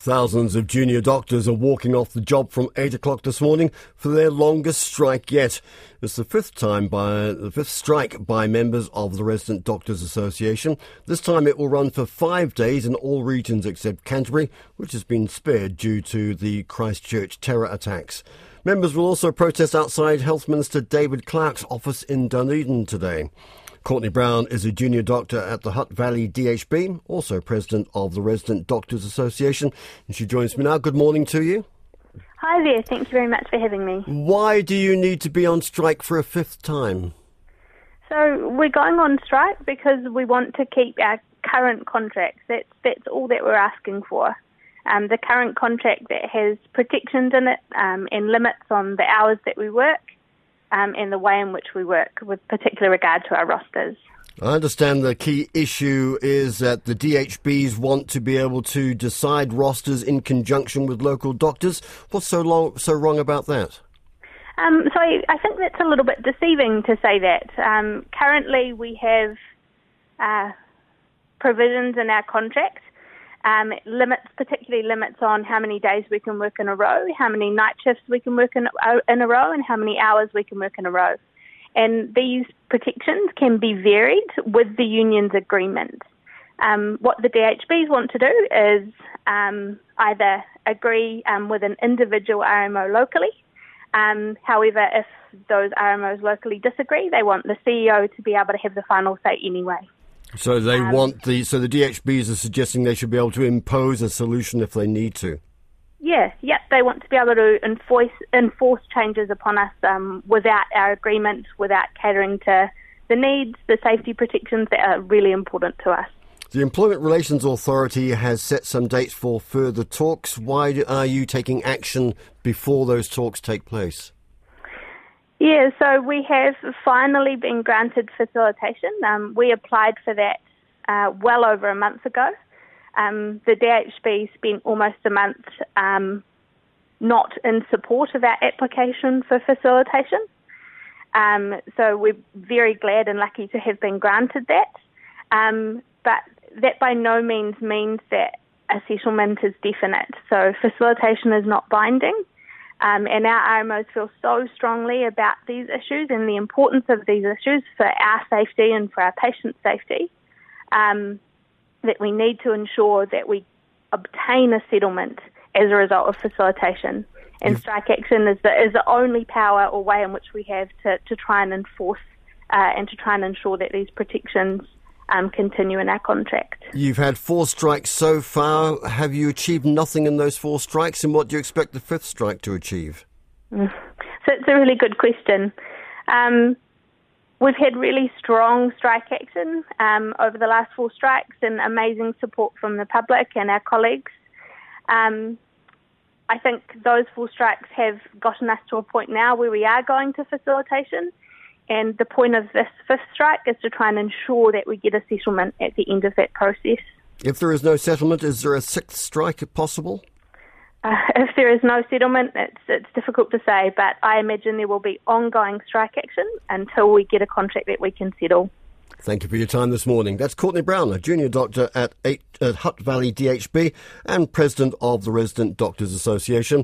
Thousands of junior doctors are walking off the job from 8 o'clock this morning for their longest strike yet. It's the fifth strike by members of the Resident Doctors Association. This time it will run for 5 days in all regions except Canterbury, which has been spared due to the Christchurch terror attacks. Members will also protest outside Health Minister David Clark's office in Dunedin today. Courtney Brown is a junior doctor at the Hutt Valley DHB, also president of the Resident Doctors Association, and she joins me now. Good morning to you. Hi there, thank you very much for having me. Why do you need to be on strike for a fifth time? So we're going on strike because we want to keep our current contracts. That's all that we're asking for. The current contract that has protections in it and limits on the hours that we work, and the way in which we work, with particular regard to our rosters. I understand the key issue is that the DHBs want to be able to decide rosters in conjunction with local doctors. What's so wrong about that? So I think that's a little bit deceiving to say that. Currently we have provisions in our contract. Particularly limits on how many days we can work in a row, how many night shifts we can work in a row, and how many hours we can work in a row. And these protections can be varied with the union's agreement. What the DHBs want to do is either agree with an individual RMO locally. However, if those RMOs locally disagree, they want the CEO to be able to have the final say anyway. So they so the DHBs are suggesting they should be able to impose a solution if they need to. Yeah, they want to be able to enforce changes upon us without our agreement, without catering to the needs, the safety protections that are really important to us. The Employment Relations Authority has set some dates for further talks. Why are you taking action before those talks take place? Yeah, so we have finally been granted facilitation. We applied for that well over a month ago. The DHB spent almost a month not in support of our application for facilitation. So we're very glad and lucky to have been granted that. But that by no means that a settlement is definite. So facilitation is not binding. And our RMOs feel so strongly about these issues and the importance of these issues for our safety and for our patients' safety, that we need to ensure that we obtain a settlement as a result of facilitation. And strike action is the only power or way in which we have to try and enforce and to try and ensure that these protections continue in our contract. You've had 4 strikes so far. Have you achieved nothing in those 4 strikes, and what do you expect the 5th strike to achieve? So it's a really good question. We've had really strong strike action over the last 4 strikes and amazing support from the public and our colleagues. I think those 4 strikes have gotten us to a point now where we are going to facilitation. And the point of this 5th strike is to try and ensure that we get a settlement at the end of that process. If there is no settlement, is there a 6th strike possible? If there is no settlement, it's difficult to say, but I imagine there will be ongoing strike action until we get a contract that we can settle. Thank you for your time this morning. That's Courtney Brown, a junior doctor at Hutt Valley DHB and president of the Resident Doctors Association.